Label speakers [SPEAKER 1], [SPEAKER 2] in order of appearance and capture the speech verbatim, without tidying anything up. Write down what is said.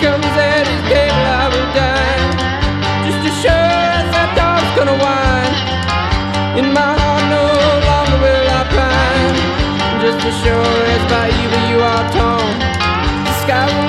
[SPEAKER 1] comes at his table, I will dine. Just as sure as that dog's gonna whine, in my heart no longer will I pine. Just as sure as by evil you are torn, the sky will